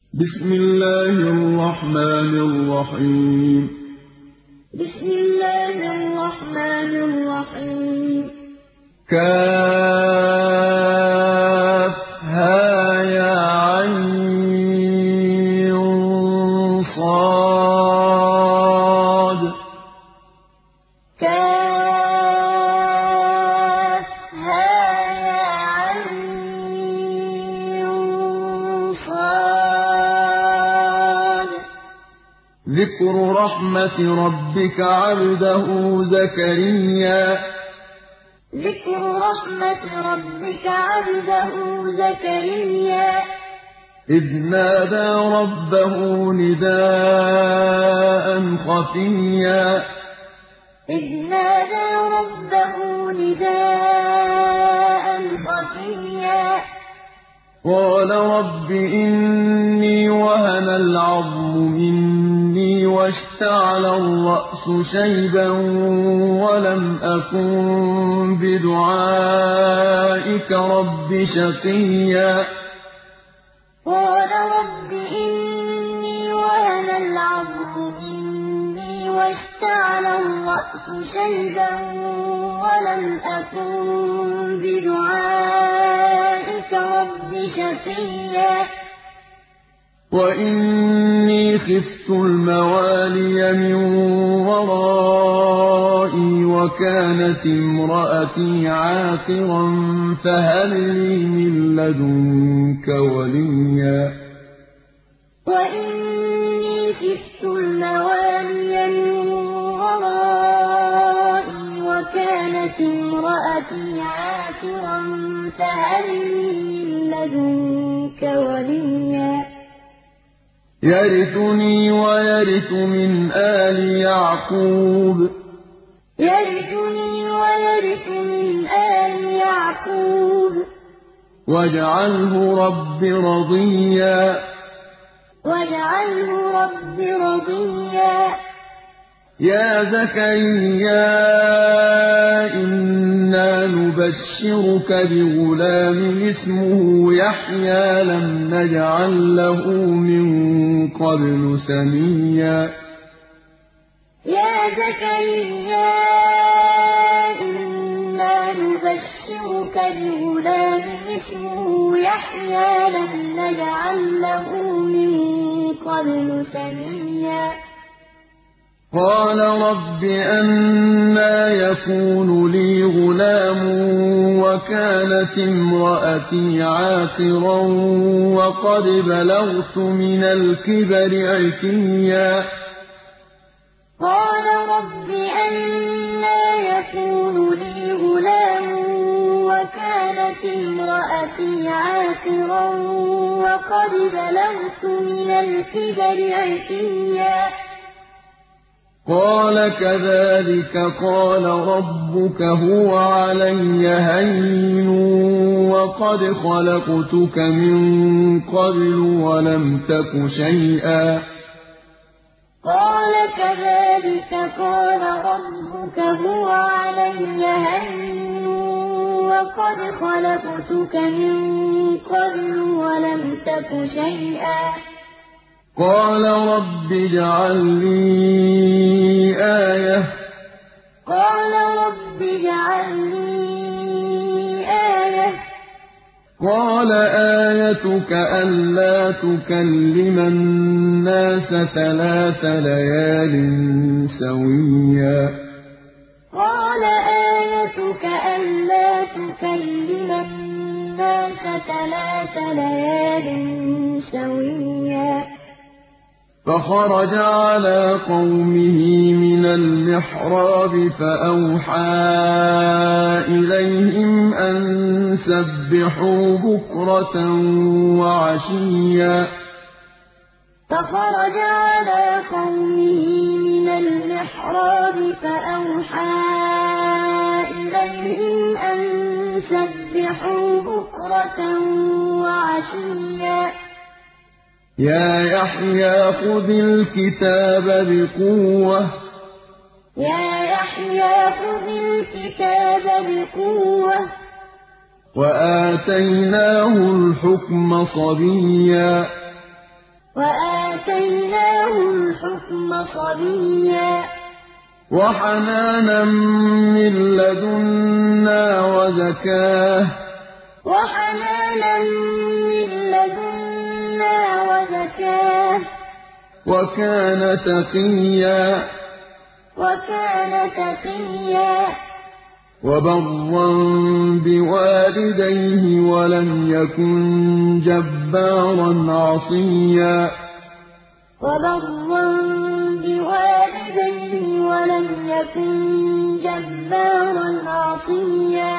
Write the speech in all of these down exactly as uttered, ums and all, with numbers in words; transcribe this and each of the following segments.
بسم الله الرحمن الرحيم. بسم الله الرحمن الرحيم. كافها يا عين صاد. كافها يا عين صاد. ذكر رحمة ربك عبده زكريا. ذكر رحمة ربك عبده زكريا إذ نادى ربه نداء خفيا. إذ نادى ربه نداء خفيا قال رب إني وهن العظم مني واشتعل الرأس شيبا ولم أكن بدعائك رب شقيا. قال رب إني وهن العظم مني واشتعل الرأس شيبا ولم أكن بدعائك رب شقيا. وإني خفت الموالي من ورائي وكانت امرأتي عاقرا فهل لي من لدنك وليا. وإني خفت الموالي من ورائي وكانت امرأتي عاقرا فهل لي من لدنك وليا. يرثني ويرث من آل يعقوب. يرثني ويرث من آل يعقوب. واجعله رب رضيا. واجعله رب رضيا. يا زكريا إنا نبشرك بغلام اسمه يحيى لم نجعل له من قبل سميا. يا زكريا إنا نبشرك بغلام اسمه يحيى لم نجعل له من قبل سميا. قال رب أنى يكون لي غلام وكانت امرأتي عاقرا وقد بلغت من الكبر عتيا. قال رب أنى يكون لي غلام وكانت امرأتي عاقرا وقد بلغت من الكبر عتيا. قال كذلك قال ربك هو علي هين وقد خلقتك من قبل ولم تك شيئا. قال كذلك قال ربك هو علي هين وقد خلقتك من قبل ولم تك شيئا. قال رب اجعل لي آية. قال رب اجعل لي آية. قال آيتك ألا تكلم الناس ثلاث ليال سويا. قال آيتك ألا تكلم الناس ثلاث ليال سويا. فخرج على قومه من المحراب فأوحى إليهم أن سبحوا بكرة وعشيا. فخرج على قومه من المحراب فأوحى إليهم أن سبحوا بكرة وعشيا. يا يحيى خذ الكتاب بقوة. يا يحيى خذ الكتاب بقوة. وآتيناه الحكم صبيا. صَبِيًّا وَحَنَانًا مِّن لَّدُنَّا وَزَكَاةً وَحَنَانًا مِّن لَّدُنَّا وَزَكَاةً وَكَانَ تَقِيًّا وَكَانَ تَقِيًّا وَبَرًّا بِوَالِدَيْهِ وَلَمْ يَكُن جَبَّارًا عَصِيًّا وَبَرًّا بِوَالِدَيْهِ وَلَمْ يَكُن جَبَّارًا عَصِيًّا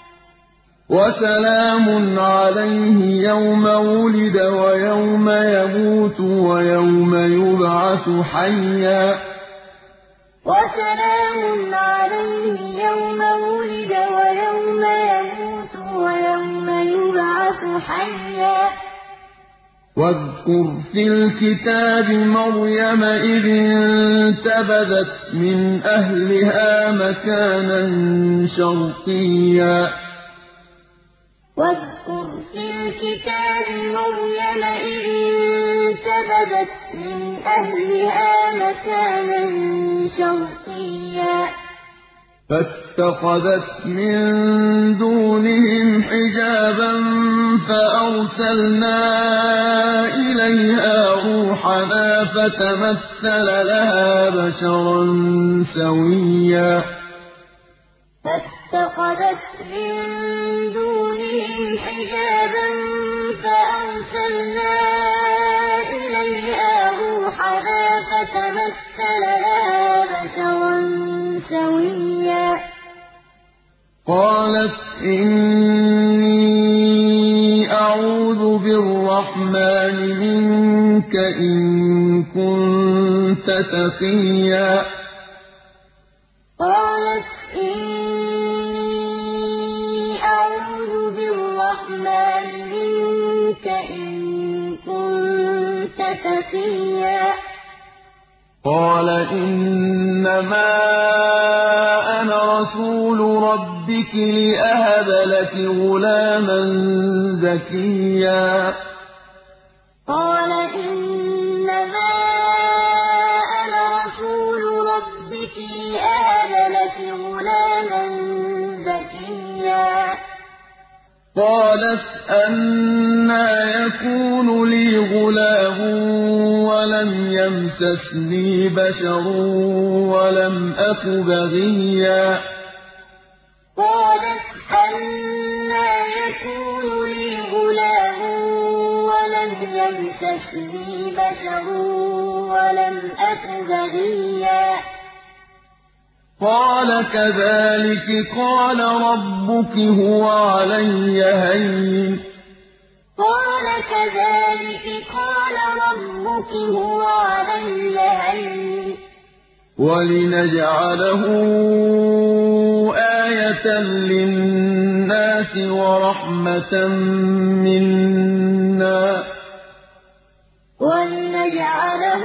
وَسَلَامٌ عَلَيْهِ يَوْمَ وُلِدَ وَيَوْمَ يَمُوتُ وَيَوْمَ يُبْعَثُ حَيًّا وَسَلَامٌ عَلَيْهِ يَوْمَ وُلِدَ وَيَوْمَ يَمُوتُ وَيَوْمَ يُبْعَثُ حَيًّا وَاذْكُرْ فِي الْكِتَابِ مَرْيَمَ إِذِ انتَبَذَتْ مِنْ أَهْلِهَا مَكَانًا شَرْقِيًّا وَاذْكُرْ فِي الْكِتَابِ مَرْيَمَ إِذِ انتَبَذَتْ مِنْ أَهْلِهَا مَكَانًا شَرْقِيًّا فَاتَّخَذَتْ مِن دُونِهِمْ حِجَابًا فَأَرْسَلْنَا إِلَيْهَا رُوحَنَا فَتَمَثَّلَ لَهَا بَشَرًا سَوِيًّا فَاتَّخَذَتْ مِن دُونِهِمْ حِجَابًا فَأَرْسَلْنَا إِلَيْهَا رُوحَنَا فَتَمَثَّلَ لَهَا بَشَرًا سَوِيًّا قَالَتْ إِنِّي أَعُوذُ بِالرَّحْمَٰنِ مِنكَ إِن كُنتَ تَقِيًّا قَالَتْ إِنِّي أَعُوذُ بِالرَّحْمَٰنِ مِنكَ إِن كُنتَ تَقِيًّا قَالَ إِنَّمَا أَنَا رَسُولُ رَبِّكِ لِأَهَبَ لَكِ غُلَامًا زَكِيًّا قَالَ إِنَّمَا أَنَا رَسُولُ رَبِّكِ لِأَهَبَ لَكِ غُلَامًا زَكِيًّا قَالَتْ أَنَّىٰ يَكُونُ لِي غُلَامٌ وَلَمْ يَمْسَسْنِي بَشَرٌ وَلَمْ أَكُ بَغِيًّا قَالَتْ أَنَّىٰ يَكُونُ لِي غُلَامٌ وَلَمْ يَمْسَسْنِي بَشَرٌ وَلَمْ أَكُ بَغِيًّا قَالَ كَذَٰلِكِ قَالَ رَبُّكِ هُوَ عَلَيَّ هَيِّنٌ قَالَ كَذَٰلِكِ قَالَ رَبُّكِ هُوَ عَلَيَّ هَيِّنٌ وَلِنَجْعَلَهُ آيَةً لِّلنَّاسِ وَرَحْمَةً مِّنَّا ۚ وَلِنَجْعَلَهُ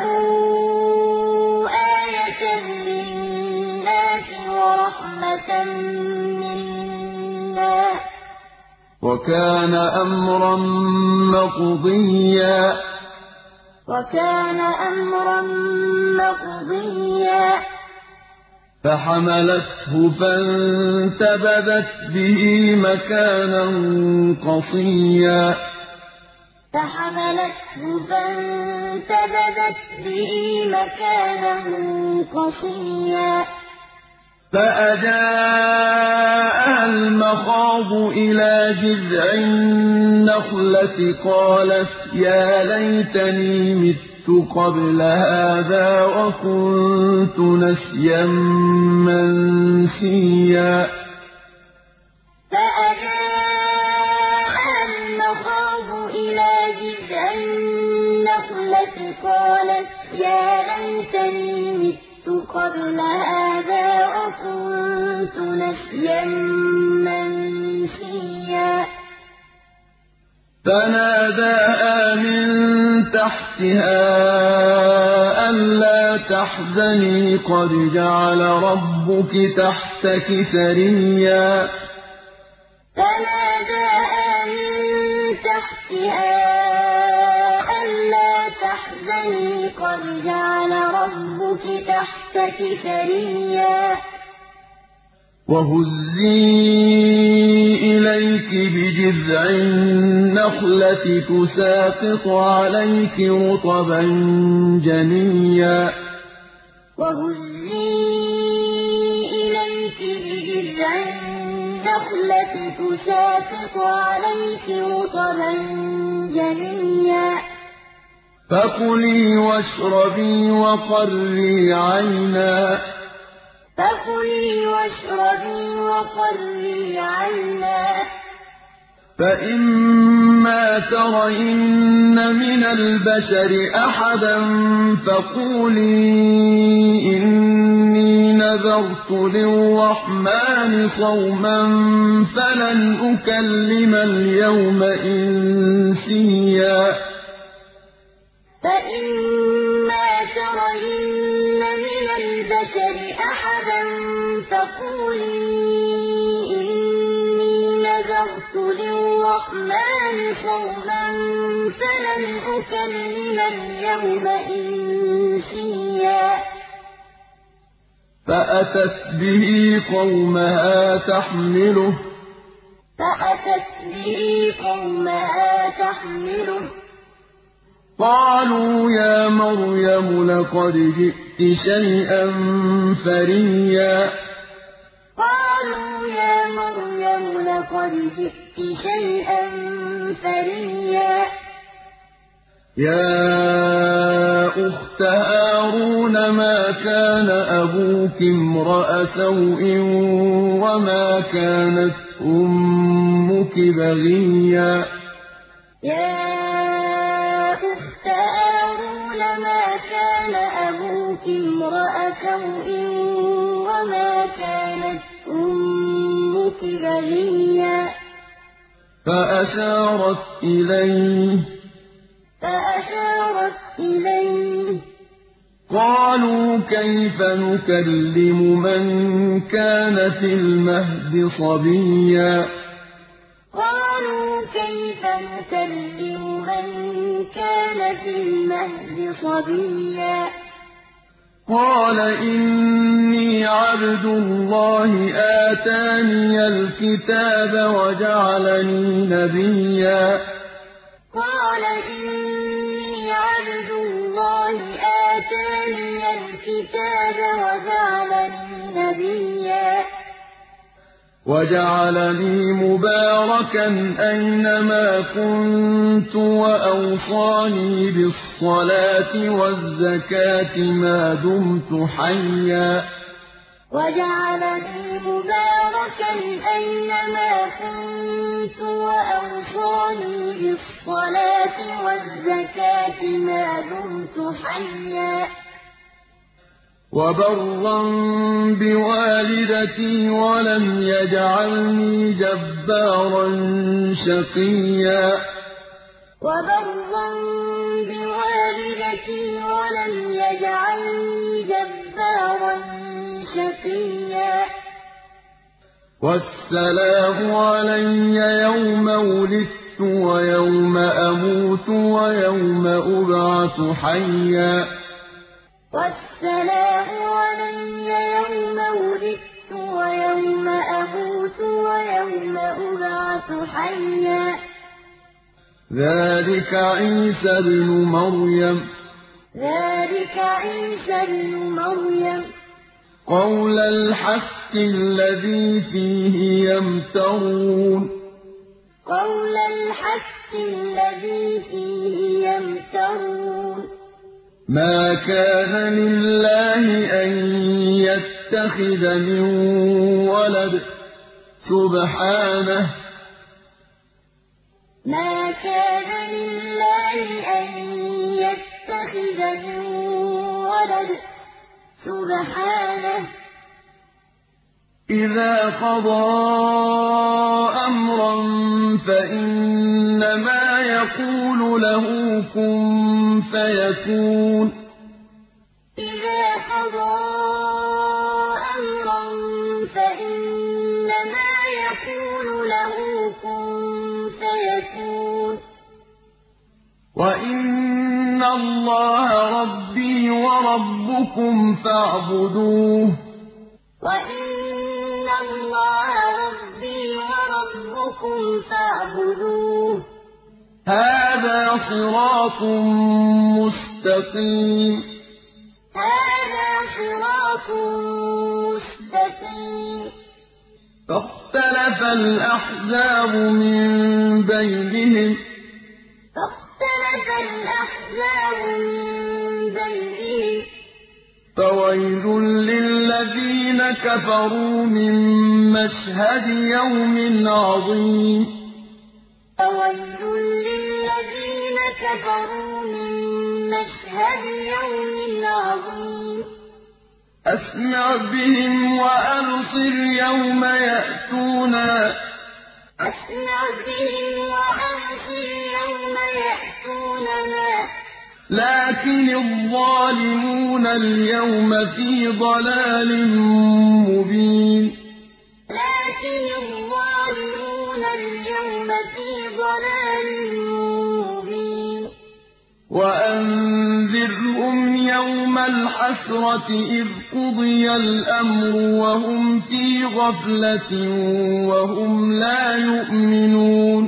آيَةً لِّلنَّاسِ وَرَحْمَةً مِّنَّا ۚ وَكَانَ أَمْرًا مَّقْضِيًّا وَكَانَ أَمْرًا مَّقْضِيًّا فَحَمَلَتْهُ فَانتَبَذَتْ بِهِ مَكَانًا قَصِيًّا فَحَمَلَتْهُ فَانتَبَذَتْ بِهِ مَكَانًا قَصِيًّا فَأَجَاءَهَا الْمَخَاضُ إِلَىٰ جِذْعِ النَّخْلَةِ قَالَتْ يَا لَيْتَنِي مِتُّ قَبْلَ هَٰذَا وَكُنتُ نَسْيًا مَّنسِيًّا فَأَجَاءَهَا الْمَخَاضُ إِلَىٰ جِذْعِ النَّخْلَةِ قَالَتْ يَا لَيْتَنِي مِتُّ قَبْلَ هَٰذَا وَكُنتُ نَسْيًا مَّنسِيًّا فَنَادَاهَا مِن تَحْتِهَا أَلَّا تَحْزَنِي قَدْ جَعَلَ رَبُّكِ تَحْتَكِ سَرِيًّا فَنَادَاهَا مِن تَحْتِهَا أَلَّا تحزني قد جعل ربك تحتك سريا وهزي إليك بجذع النخلة تساقط عليك رطبا جنيا وهزي إليك بجذع النخلة تساقط عليك رطبا جنيا فكلي واشربي وقري عينا فكلي واشربي وقري عينا فإما ترين من البشر أحدا فقولي إني نذرت للرحمن صوما فلن أكلم اليوم إنسيا فإما ترين من البشر أحدا فقولي إني نذرت للرحمن صوما فلن أكلم اليوم إنسيا فأتت به قومها تحمله فأتت به قومها تحمله قالوا يا مريم لقد جئت شيئا فريا قالوا يا مريم لقد جئت شيئا فريا يا أخت هارون ما كان أبوك امرأ سوء وما كانت أمك بغيا يا أخت هارون ما كان أبوك امرأ سوء وما كانت أمك بغيا فأشارت إليه فأشارت إليه قالوا كيف نكلم من كان في المهد صبيا قالوا كيف نكلم من كان في المهد صبيا قال إني عبد الله آتاني الكتاب وجعلني نبيا قال إني عبد الله آتاني الكتاب وجعلني نبيا وجعلني مباركا أينما كنت وأوصاني بالصلاة والزكاة ما دمت حيا وجعلني مباركا أينما كنت وأوصاني بالصلاة والزكاة ما دمت حيا وبرا بوالدتي ولم يجعلني جبارا شقيا وبرا بوالدتي ولم يجعلني جبارا شقيا والسلام علي يوم ولدت ويوم أموت ويوم أبعث حيا والسلام علي يوم ولدت ويوم أموت ويوم أبعث حيا ذلك عيسى ابن مريم ذلك عيسى ابن مريم قول الحق الذي فيه يمترون قول الحق الذي فيه يمترون ما كان لله أن يتخذ من ولد سبحانه ما كان لله أن يتخذ من ولد سبحانه إذا قضى أمرا فإنما يقول له كن فيكون إذا قضى أمرا فإنما يقول له كن فيكون وإن وَإِنَّ اللَّهَ رَبِّي وَرَبُّكُمْ فَاعْبُدُوهُ وَإِنَّ اللَّهَ رَبِّي وَرَبُّكُمْ فَاعْبُدُوهُ هَٰذَا صِرَاطٌ مُّسْتَقِيمٌ هَٰذَا صِرَاطٌ مُّسْتَقِيمٌ فَاخْتَلَفَ الْأَحْزَابُ مِن بَيْنِهِمْ ۖ فَاخْتَلَفَ الْأَحْزَابُ مِن بَيْنِهِمْ ۖ فَوَيْلٌ لِّلَّذِينَ كَفَرُوا مِن مَّشْهَدِ يَوْمٍ عَظِيمٍ فَوَيْلٌ لِّلَّذِينَ كَفَرُوا مِن مَّشْهَدِ يَوْمٍ عَظِيمٍ أَسْمِعْ بِهِمْ وَأَبْصِرْ يَوْمَ يَأْتُونَا أَسْمِعْ بِهِمْ وَأَبْصِرْ يَوْمَ يَأْتُونَنَا لكن الظالمون اليوم في ضلال مبين لكن الظالمون اليوم في ضلال مبين وأنذرهم يوم الحسرة إذ قضي الأمر وهم في غفلة وهم لا يؤمنون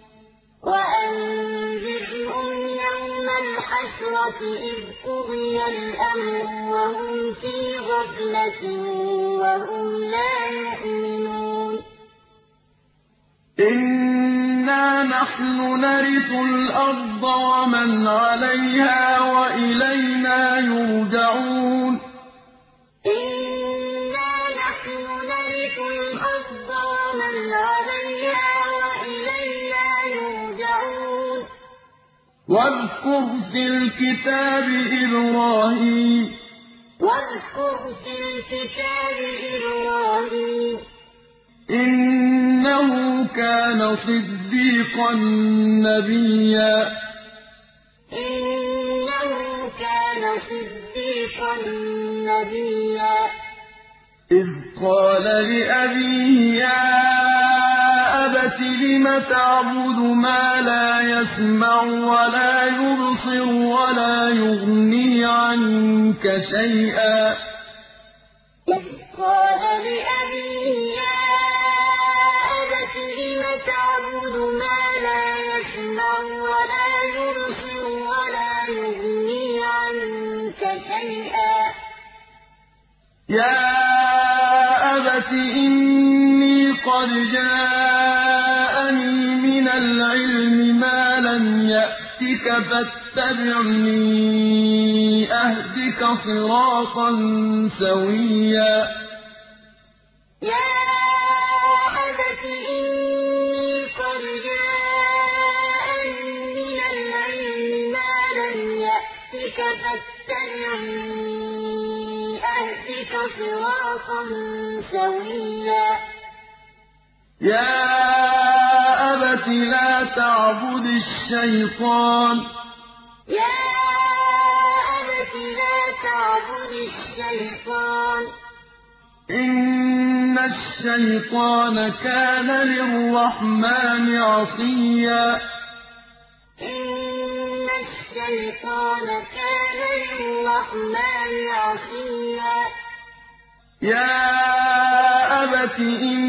وأنذرهم يوم الحسرة إذ قضي الأمر وهم في غفلة وهم لا يؤمنون إنا نحن نرث الأرض ومن عليها وإلينا يرجعون إنا نحن نرث الأرض ومن عليها وإلينا يرجعون واذكر في الكتاب إبراهيم واذكر في الكتاب إبراهيم إنه كان صديقا نبيا إنه كان صديقا نبيا إذ قال لأبيه يا أبت لم تعبد ما لا يسمع ولا يبصر ولا يغني عنك شيئا إذ قال لأبيه يا أبت لم تعبد ما لا يسمع ولا يبصر ولا يغني عنك شيئا يا أبت إني قد جاءني من العلم ما لم يأتك فاتبعني أهدك صراطا سويا يا أبت إني قد جاءني من العلم ما لم يأتك فاتبعني أهدك صراطا سويا يا أبت لا تعبد الشيطان يا أبت لا تعبد الشيطان إن الشيطان كان للرحمن عصيا إن الشيطان كان للرحمن عصيا يا أبت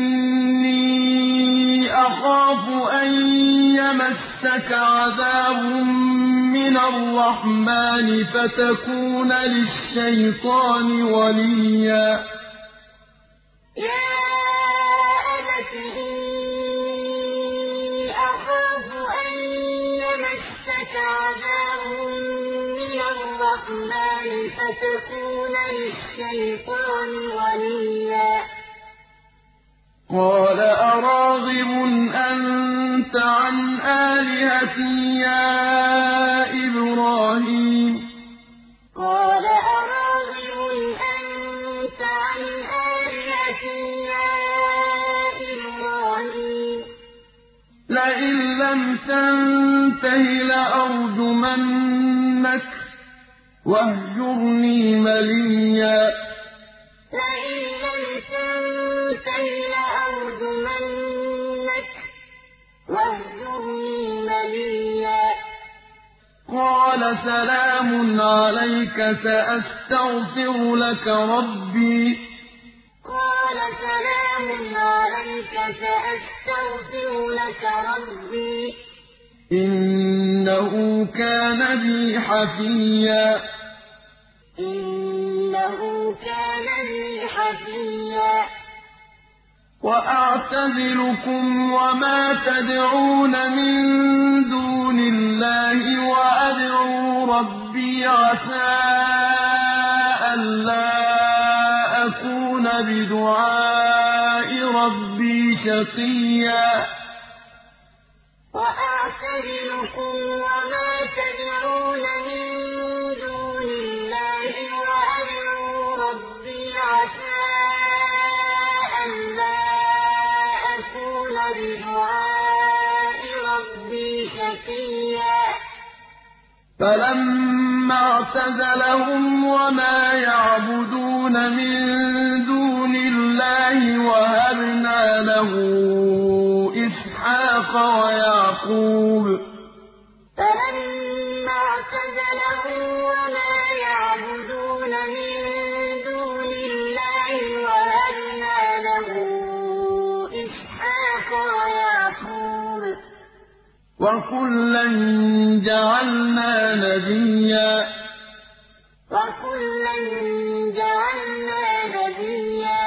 إني أخاف أن يمسك عذاب من الرحمن فتكون للشيطان وليا يا أبت إني أخاف أن يمسك عذاب من الرحمن فتكون للشيطان وليا قال أراغب أنت عن آلهتي يا إبراهيم قال أراغب أنت عن آلهتي يا إبراهيم لئن لم تنته لأرجمنك واهجرني مليا لئن لم تنته لأرجمنك واهجرني مليا قَالَ سَلَامٌ عَلَيْكَ سَأَسْتَغْفِرُ لَكَ رَبِّي قَالَ سَلَامٌ عَلَيْكَ سَأَسْتَغْفِرُ لَكَ رَبِّي إِنَّهُ كَانَ بِي حَفِيًّا إِنَّهُ كَانَ بِي حَفِيًّا وَأَعْتَزِلُكُمْ وَمَا تَدْعُونَ مِن دُونِ اللَّهِ وَأَدْعُو رَبِّي عَسَىٰ أَلَّا أَكُونَ بِدُعَاءِ رَبِّي شَقِيًّا وَأَعْتَزِلُكُمْ وَمَا تَدْعُونَ مِن دُونِ اللَّهِ وَأَدْعُو رَبِّي عَسَىٰ أَلَّا أَكُونَ بِدُعَاءِ رَبِّي شَقِيًّا فَلَمَّا اعْتَزَلَهُمْ وَمَا يَعْبُدُونَ مِن دُونِ اللَّهِ وَهَبْنَا لَهُ إِسْحَاقَ وَيَعْقُوبَ فَلَمَّا اعْتَزَلَهُمْ وَمَا يَعْبُدُونَ مِن دُونِ اللَّهِ وَهَبْنَا لَهُ إِسْحَاقَ وَيَعْقُوبَ ۖ وَكُلًّا جَعَلْنَا نَبِيًّا وَكُلًّا جَعَلْنَا نَبِيًّا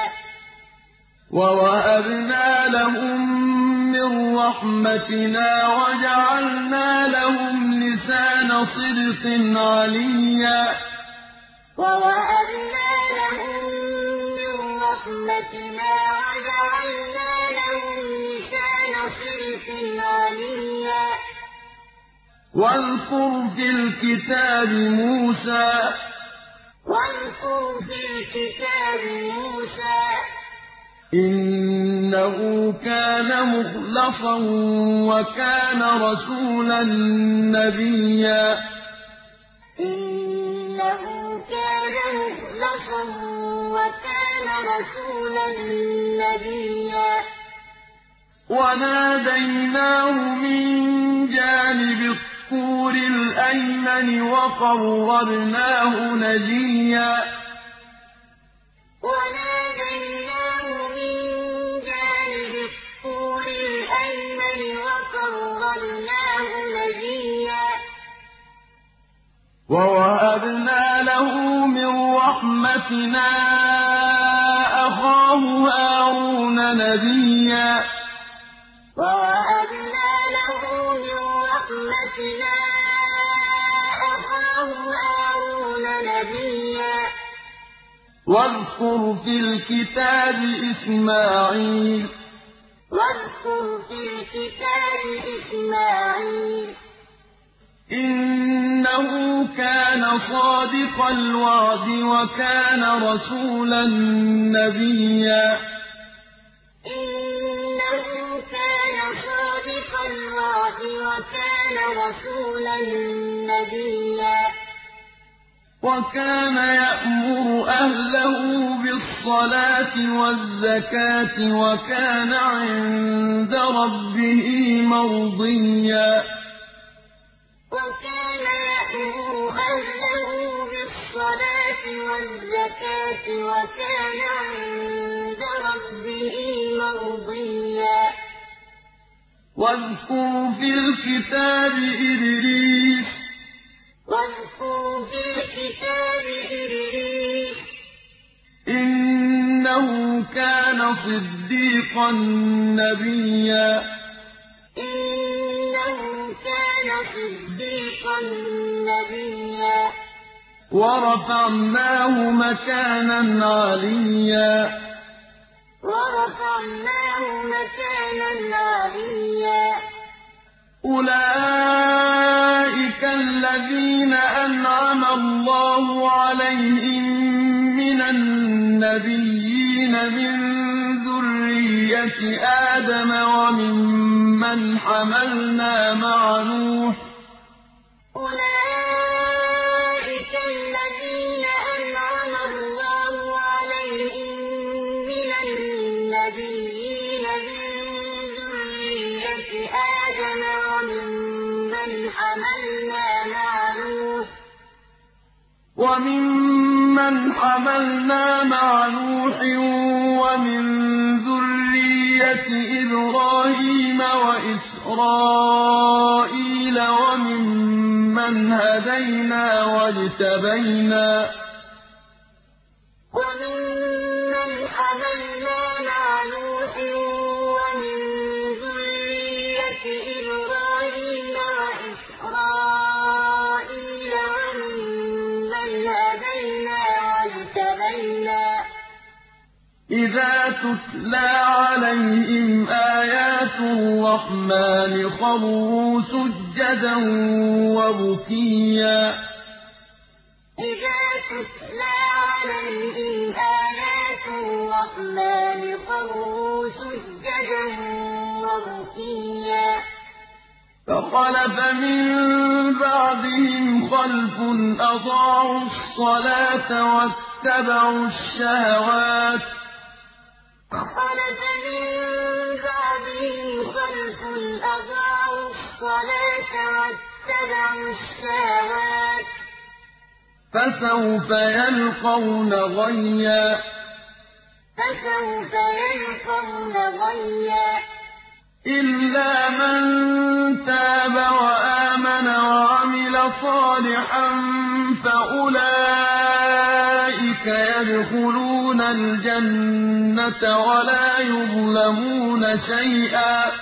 وَوَهَبْنَا لَهُم مِّن رَّحْمَتِنَا وَجَعَلْنَا لَهُمْ لِسَانَ صِدْقٍ عَلِيًّا وَوَهَبْنَا لَهُم مِّن رَّحْمَتِنَا وَجَعَلْنَا لَهُمْ لِسَانَ صِدْقٍ عَلِيًّا وَاذْكُرْ فِي الْكِتَابِ مُوسَىٰ وَاذْكُرْ فِي الْكِتَابِ مُوسَىٰ إِنَّهُ كَانَ مُخْلَصًا وَكَانَ رَسُولًا نَّبِيًّا إِنَّهُ كَانَ مُخْلَصًا وَكَانَ رَسُولًا نَّبِيًّا وَنَادَيْنَاهُ مِن جَانِبِ الطُّورِ الْأَيْمَنِ وَقَرَّبْنَاهُ نَجِيًّا وَنَادَيْنَاهُ مِن جَانِبِ الطُّورِ الْأَيْمَنِ وَقَرَّبْنَاهُ نَجِيًّا وَوَهَبْنَا لَهُ مِن رَّحْمَتِنَا أَخَاهُ هَارُونَ نَبِيًّا وَوَهَبْنَا لَهُ مِن رَّحْمَتِنَا أَخَاهُ هَارُونَ نَبِيًّا وَاذْكُرْ فِي الْكِتَابِ إِسْمَاعِيلَ وَاذْكُرْ فِي الْكِتَابِ إِسْمَاعِيلَ إِنَّهُ كَانَ صَادِقَ الْوَعْدِ وَكَانَ رَسُولًا نَّبِيًّا إِنَّهُ كَانَ صَادِقَ الْوَعْدِ وَكَانَ رَسُولًا نَّبِيًّا وَكَانَ يَأْمُرُ أَهْلَهُ بِالصَّلَاةِ وَالزَّكَاةِ وَكَانَ عِندَ رَبِّهِ مَرْضِيًّا وَكَانَ يَأْمُرُ أَهْلَهُ بِالصَّلَاةِ وَالزَّكَاةِ وَكَانَ عِندَ رَبِّهِ مَرْضِيًّا وَاذْكُرْ فِي الْكِتَابِ إِدْرِيسَ وَاذْكُرْ فِي الْكِتَابِ إِدْرِيسَ إِنَّهُ كَانَ صِدِّيقًا نَّبِيًّا إِنَّهُ كَانَ صِدِّيقًا نَّبِيًّا وَرَفَعْنَاهُ مَكَانًا عَلِيًّا وَرَفَعْنَاهُ مَكَانًا عَلِيًّا أُولَٰئِكَ الَّذِينَ أَنْعَمَ اللَّهُ عَلَيْهِم مِّنَ النَّبِيِّينَ مِن ذُرِّيَّةِ آدَمَ وَمِمَّنْ حَمَلْنَا مَعَ نُوحٍ ۚ أُولَٰئِكَ الَّذِينَ أَنْعَمَ اللَّهُ عَلَيْهِم مِّنَ النَّبِيِّينَ مِن ذُرِّيَّةِ آدَمَ وَمِمَّنْ حَمَلْنَا مَعَ وَمِمَّنْ حَمَلْنَا مَعَ نُوحٍ وَمِن ذُرِّيَّةِ إِبْرَاهِيمَ وَإِسْرَائِيلَ وَمِمَّنْ هَدَيْنَا وَاجْتَبَيْنَا ۚ إِذَا تُتْلَىٰ عَلَيْهِمْ آيَاتُ الرَّحْمَٰنِ خَرُّوا سُجَّدًا وَبُكِيًّا ۩فَخَلَفَ مِن بَعْدِهِمْ خَلْفٌ أَضَاعُوا الصَّلَاةَ وَاتَّبَعُوا الشَّهَوَاتِ ۖ فَسَوْفَ يَلْقَوْنَ غَيًّا ۚ إِلَّا مَن تَابَ وَآمَنَ وَعَمِلَ صَالِحًا فَأُولَٰئِكَ يَدْخُلُونَ الْجَنَّةَ وَلَا يُظْلَمُونَ شَيْئًا ۚ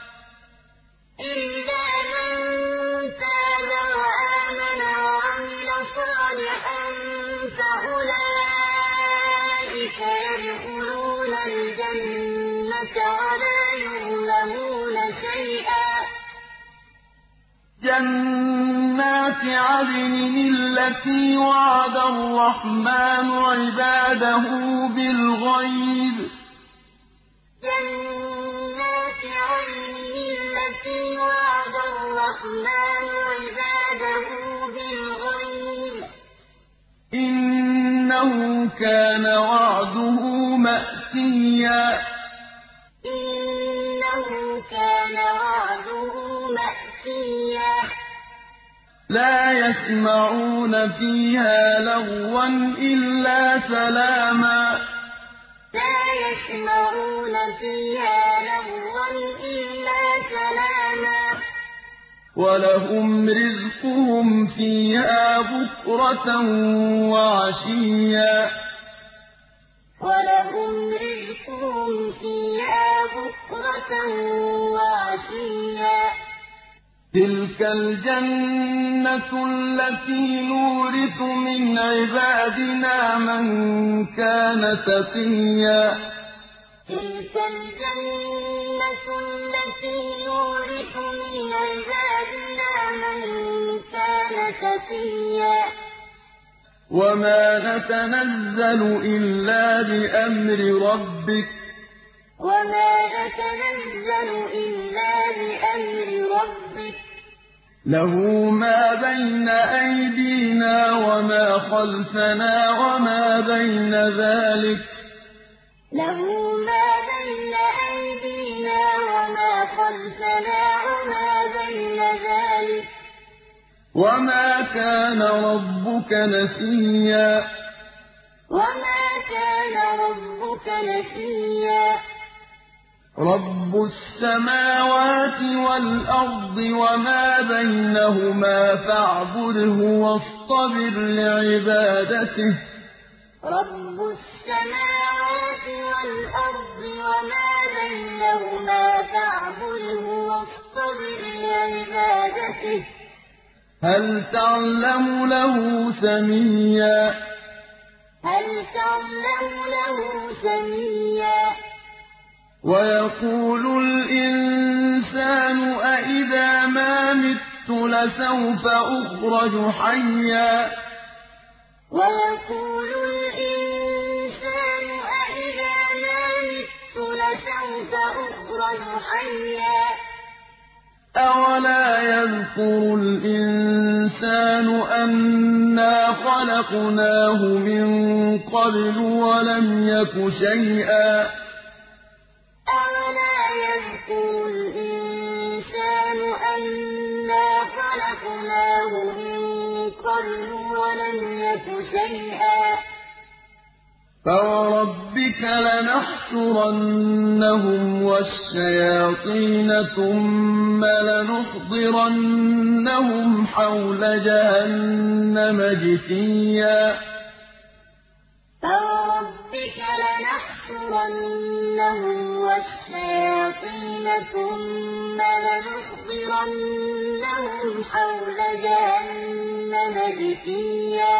جَنَّاتِ عَدْنٍ الَّتِي وَعَدَ الرَّحْمَٰنُ عِبَادَهُ بِالْغَيْبِ ۚ إِنَّهُ كَانَ وَعْدُهُ مَأْتِيًّا ۚ لَا يَسْمَعُونَ فِيهَا لَغْوًا إِلَّا سَلَامًا ۖ وَلَهُمْ رِزْقُهُمْ فِيهَا بُكْرَةً وَعَشِيًّا ۚ تِلْكَ الْجَنَّةُ الَّتِي نُورِثُ مِنْ عِبَادِنَا مَن كَانَ تَقِيًّا ۖ وَمَا نَتَنَزَّلُ إِلَّا بِأَمْرِ رَبِّكَ ۖ لَهُ مَا بَيْنَ أَيْدِينَا وَمَا خَلْفَنَا وَمَا بَيْنَ ذَٰلِكَ ۚ وَمَا كَانَ رَبُّكَ نَسِيًّا رَّبُّ السَّمَاوَاتِ وَالْأَرْضِ وَمَا بَيْنَهُمَا فَاعْبُدْهُ وَاصْطَبِرْ لِعِبَادَتِهِ ۚ هَلْ تَعْلَمُ لَهُ سَمِيًّا وَيَقُولُ الْإِنسَانُ أَإِذَا مَا مِتُّ لَسَوْفَ أُخْرَجُ حَيًّا أَوَلَا يَذْكُرُ الْإِنسَانُ أَنَّا خَلَقْنَاهُ مِن قَبْلُ وَلَمْ يَكُ شَيْئًا ۗ تُشْرِكُ شَيْئًا فَوَرَبِّكَ لَنَحْشُرَنَّهُمْ وَالشَّيَاطِينَ ثُمَّ لَنُحْضِرَنَّهُمْ حَوْلَ جَهَنَّمَ جِثِيًّا فَوَرَبِّكَ لَنَحْشُرَنَّهُمْ وَالشَّيَاطِينَ ثُمَّ لَنُحْضِرَنَّهُمْ حَوْلَ جَهَنَّمَ جِثِيًّا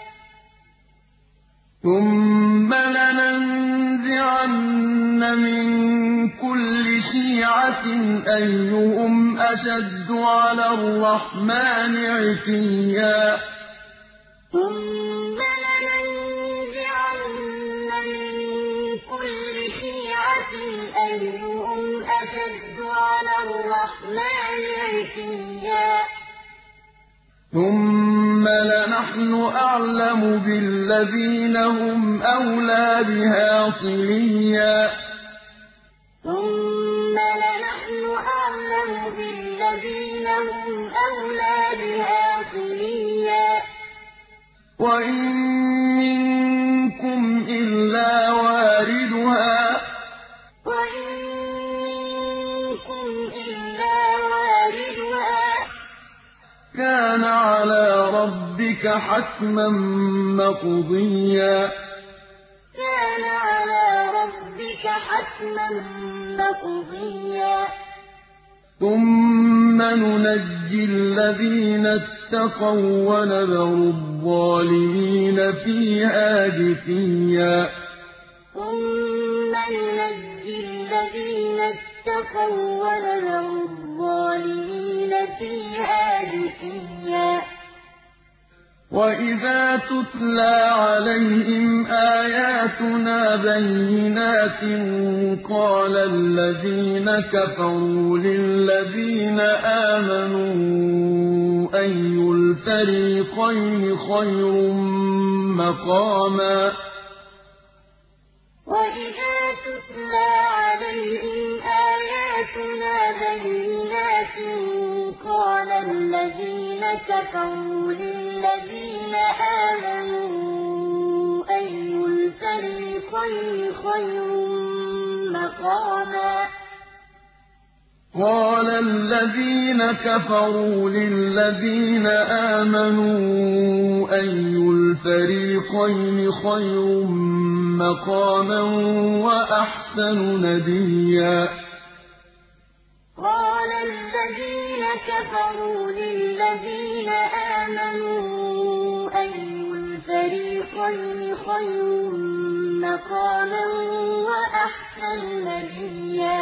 ثُمَّ لَنَنزِعَنَّ مِن كُلِّ شِيعَةٍ أَيُّهُمْ أَشَدُّ عَلَى الرَّحْمَٰنِ عِتِيًّا ثُمَّ لَنَنزِعَنَّ مِن كُلِّ شِيعَةٍ أَيُّهُمْ أَشَدُّ عَلَى الرَّحْمَٰنِ عِتِيًّا ثُمَّ لَنَحْنُ أَعْلَمُ بِالَّذِينَ هُمْ أَوْلَىٰ بِهَا صِلِيًّا ثُمَّ لَنَحْنُ أَعْلَمُ بِالَّذِينَ هُمْ أَوْلَىٰ بِهَا صِلِيًّا وَإِن مِّنكُمْ إِلَّا وَارِدُهَا وَإِن مِّنكُمْ إِلَّا وَارِدُهَا كَانَ عَلَىٰ رَبِّكَ حَتْمًا مَّقْضِيًّا كَانَ عَلَىٰ رَبِّكَ حَتْمًا مَّقْضِيًّا ثُمَّ نُنَجِّي الَّذِينَ اتَّقَوا وَّنَذَرُ الظَّالِمِينَ فِيهَا جِثِيًّا ثُمَّ نُنَجِّي الَّذِينَ اتَّقَوا وَّنَذَرُ الظَّالِمِينَ فِيهَا جِثِيًّا وَإِذَا تُتْلَىٰ عَلَيْهِمْ آيَاتُنَا بَيِّنَاتٍ قَالَ الَّذِينَ كَفَرُوا لِلَّذِينَ آمَنُوا أَيُّ الْفَرِيقَيْنِ خَيْرٌ مَّقَامًا وَإِذَا تُتْلَىٰ عَلَيْهِمْ آيَاتُنَا بَيِّنَاتٍ قَالَ الَّذِينَ كَفَرُوا لِلَّذِينَ آمَنُوا أَيُّ الْفَرِيقَيْنِ خَيْرٌ مَّقَامًا قَالَ الَّذِينَ كَفَرُوا لِلَّذِينَ آمَنُوا أَيُّ الْفَرِيقَيْنِ خَيْرٌ مَّقَامًا وَأَحْسَنُ نَدِيًّا قَالَ الَّذِينَ كَفَرُوا لِلَّذِينَ آمَنُوا أَيُّ الْفَرِيقَيْنِ خَيْرٌ مَّقَامًا وَأَحْسَنُ نَدِيًّا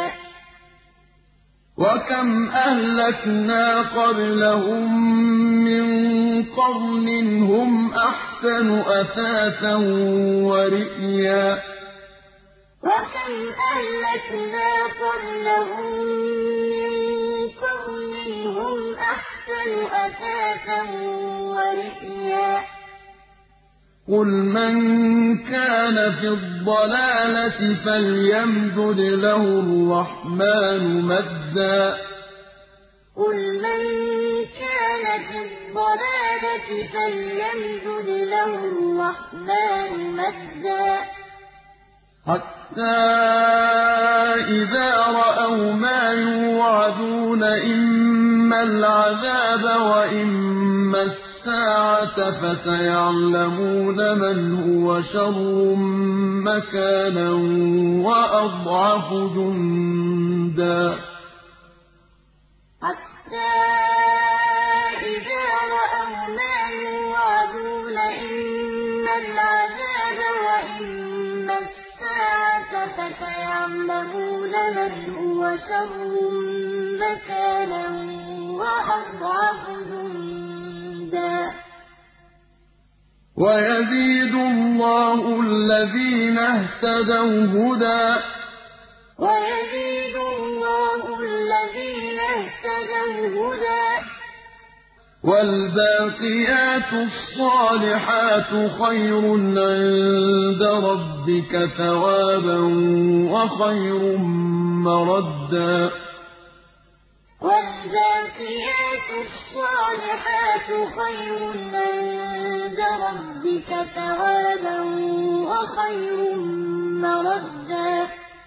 وَكَمْ أَهْلَكْنَا قَبْلَهُم مِّن قَرْنٍ هُمْ أَحْسَنُ أَثَاثًا وَرِئْيًا وَكَمْ أَهْلَكْنَا قَبْلَهُم مِّن قَرْنٍ هُمْ أَحْسَنُ أَثَاثًا وَرِئْيًا قُلْ مَن كَانَ فِي الضَّلَالَةِ فَلْيَمْدُدْ لَهُ الرَّحْمَٰنُ مَدًّا قُلْ مَن كَانَ فِي الضَّلَالَةِ فَلْيَمْدُدْ لَهُ الرَّحْمَٰنُ مَدًّا حَتَّىٰ إِذَا رَأَوْا مَا يُوعَدُونَ إِمَّا الْعَذَابَ وَإِمَّا السَّاعَةَ فَسَيَعْلَمُونَ مَنْ هُوَ شَرٌّ مَّكَانًا وَأَضْعَفُ جُندًا حَتَّىٰ إِذَا رَأَوْا مَا يُوعَدُونَ إِمَّا الْعَذَابَ وَإِمَّا السَّاعَةَ فَسَيَعْلَمُونَ مَنْ هُوَ شَرٌّ مَّكَانًا وَأَضْعَفُ جُندًا وَيَزِيدُ اللَّهُ الَّذِينَ اهْتَدَوْا هُدًى وَيَزِيدُ اللَّهُ الَّذِينَ اهْتَدَوْا هُدًى وَالْبَاقِيَاتُ الصَّالِحَاتُ خَيْرٌ عِندَ رَبِّكَ ثَوَابًا وَخَيْرٌ مَّرَدًّا وَالْبَاقِيَاتُ الصَّالِحَاتُ خَيْرٌ عِندَ رَبِّكَ ثَوَابًا وَخَيْرٌ مَّرَدًّا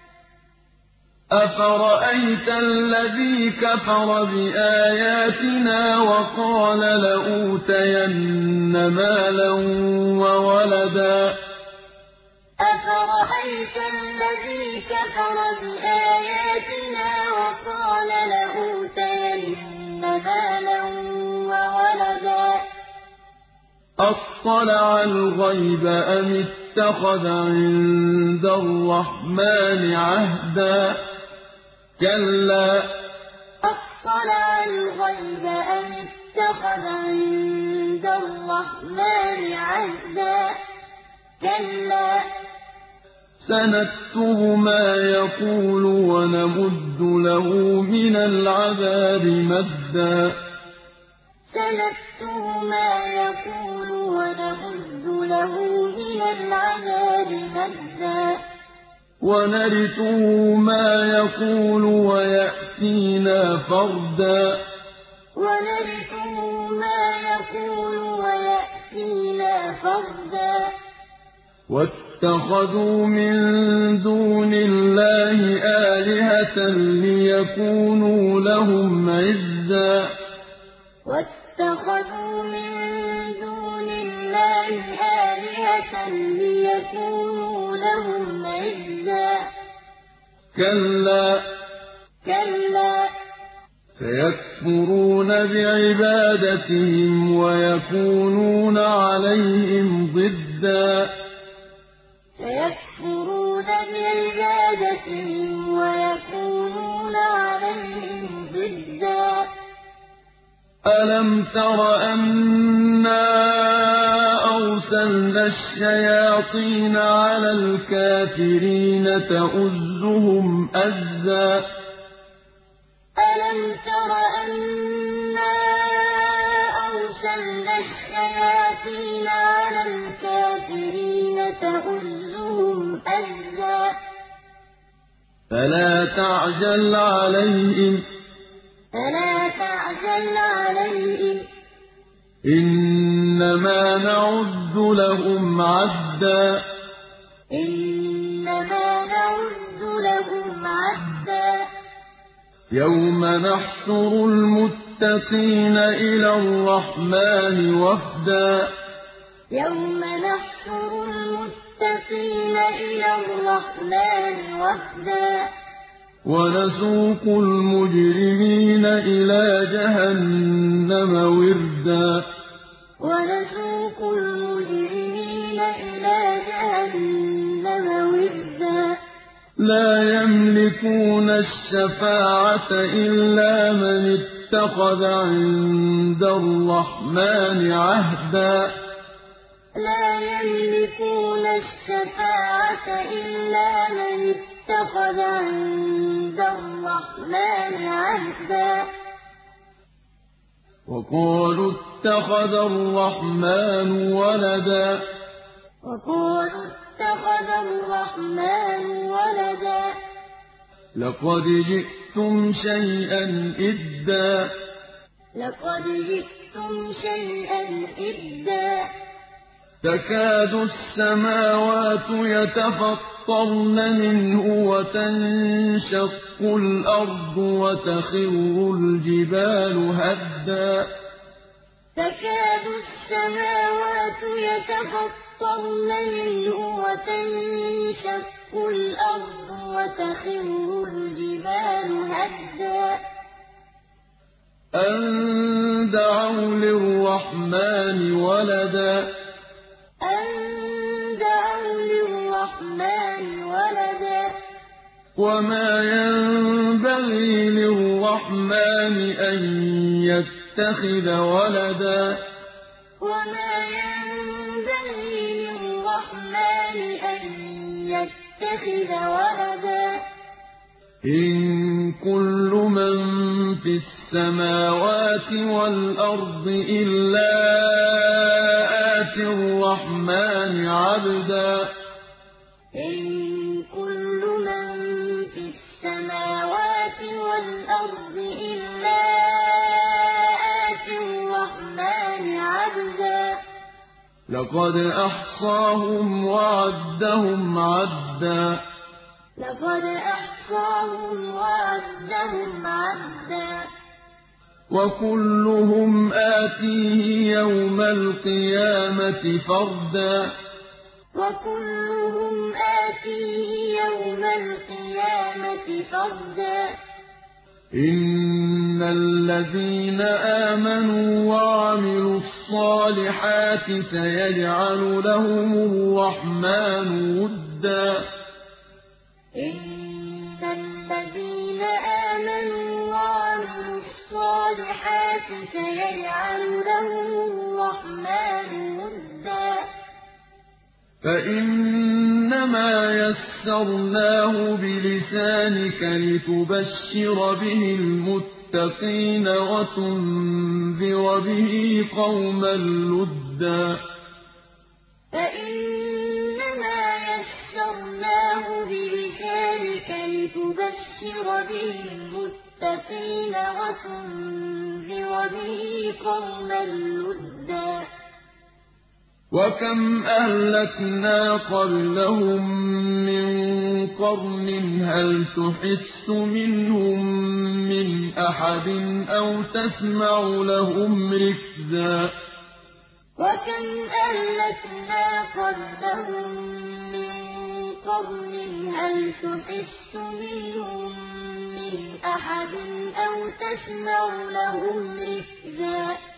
أَفَرَأَيْتَ الَّذِي كَفَرَ بِآيَاتِنَا وَقَالَ لَأُوتَيَنَّ مَالًا وَوَلَدًا أَفَرَأَيْتَ الَّذِي كَفَرَ بِآيَاتِنَا وَقَالَ لَأُوتَيَنَّ مَالًا وَوَلَدًا أَطَّلَعَ الْغَيْبَ أَمِ اتَّخَذَ عِندَ الرَّحْمَٰنِ عَهْدًا كَلَّا أَطَّلَعَ الْغَيْبَ أَمِ اتَّخَذَ عِندَ الرَّحْمَٰنِ عَهْدًا كَلَّا سَنَكْتُبُ مَا يَقُولُ وَنَمُدُّ لَهُ مِنَ الْعَذَابِ مَدًّا سَنَكْتُبُ مَا يَقُولُ وَنَمُدُّ لَهُ مِنَ الْعَذَابِ مَدًّا وَنَرِثُهُ مَا يَقُولُ وَيَأْتِينَا فَرْدًا وَنَرِثُهُ مَا يَقُولُ وَيَأْتِينَا فَرْدًا وَاتَّخَذُوا مِن دُونِ اللَّهِ آلِهَةً لِّيَكُونُوا لَهُمْ عِزًّا وَاتَّخَذُوا مِن دُونِ اللَّهِ آلِهَةً لِّيَكُونُوا لَهُمْ عِزًّا كَلَّا كَلَّا سَيَكْفُرُونَ بِعِبَادَتِهِمْ وَيَكُونُونَ عَلَيْهِمْ ضِدًّا سَيَكْفُرُونَ بِعِبَادَتِهِمْ وَيَكُونُونَ عَلَيْهِمْ ضِدًّا أَلَمْ تَرَ أَنَّا أَرْسَلْنَا الشَّيَاطِينَ عَلَى الْكَافِرِينَ تَؤُزُّهُمْ أَزًّا أَلَمْ تَرَ أَنَّا أَرْسَلْنَا الشَّيَاطِينَ عَلَى الْكَافِرِينَ تَؤُزُّهُمْ أَزًّا فَلَا تَعْجَلْ عَلَيْهِمْ فَلَا تَعْجَلْ عَلَيْهِمْ إِنَّمَا نَعُدُّ لَهُمْ عَدًّا إِنَّمَا نَعُدُّ لَهُمْ عَدًّا يَوْمَ نَحْشُرُ الْمُتَّقِينَ إِلَى الرَّحْمَٰنِ وَفْدًا يَوْمَ نَحْشُرُ الْمُتَّقِينَ إِلَى الرَّحْمَٰنِ وَفْدًا وَنَسُوقُ الْمُجْرِمِينَ إِلَىٰ جَهَنَّمَ وِرْدًا وَنَسُوقُ الْمُجْرِمِينَ إِلَىٰ جَهَنَّمَ وِرْدًا لَّا يَمْلِكُونَ الشَّفَاعَةَ إِلَّا مَنِ اتَّخَذَ عِندَ الرَّحْمَٰنِ عَهْدًا لَّا يَمْلِكُونَ الشَّفَاعَةَ إِلَّا مَنِ اتَّخَذَ عِندَ الرَّحْمَٰنِ عَهْدًا وَقَالُوا اتَّخَذَ الرَّحْمَٰنُ وَلَدًا وَقَالُوا اتَّخَذَ الرَّحْمَٰنُ وَلَدًا لَّقَدْ جِئْتُمْ شَيْئًا إِدًّا لَّقَدْ جِئْتُمْ شَيْئًا إِدًّا تَكَادُ السَّمَاوَاتُ يَتَفَطَّرْنَ مِنْهُ وَتَنشَقُّ الْأَرْضُ وَتَخِرُّ الْجِبَالُ هَدًّا تَكَادُ السَّمَاوَاتُ يَتَفَطَّرْنَ مِنْهُ وَتَنشَقُّ الْأَرْضُ وَتَخِرُّ الْجِبَالُ هَدًّا أَن دَعَوْا لِلرَّحْمَٰنِ وَلَدًا أَن دَعَوْا لِلرَّحْمَٰنِ وَلَدًا وَمَا يَنبَغِي لِلرَّحْمَٰنِ أَن يَتَّخِذَ وَلَدًا وَمَا يَنبَغِي لِلرَّحْمَٰنِ أَن يَتَّخِذَ وَلَدًا إِن كُلُّ مَن فِي السَّمَاوَاتِ وَالْأَرْضِ إِلَّا آتِي الرَّحْمَٰنِ عَبْدًا إِن كُلُّ مَن فِي السَّمَاوَاتِ وَالْأَرْضِ إِلَّا آتِي الرَّحْمَٰنِ عَبْدًا لقد أحصاهم وعدهم عدا لقد أحصاهم وعدهم عدا وكلهم آتيه يوم القيامة فردا وكلهم آتيه يوم القيامة فردا إن الذين آمنوا وعملوا الصالحات سيجعل لهم الرحمن ودا إن الذين آمنوا وعملوا الصالحات سيجعل لهم الرحمن ودا فإنما يسرناه بلسانك لتبشر به المتقين وتنذر به قوما لدا فإنما يسرناه بلسانك لتبشر به المتقين وتنذر به قوما لدا وكم أهلكنا قبلهم من قرن هل تحس منهم من أحد أو تسمع لهم ركزا وكم أهلكنا قبلهم من قرن هل تحس منهم من أحد أو تسمع لهم ركزا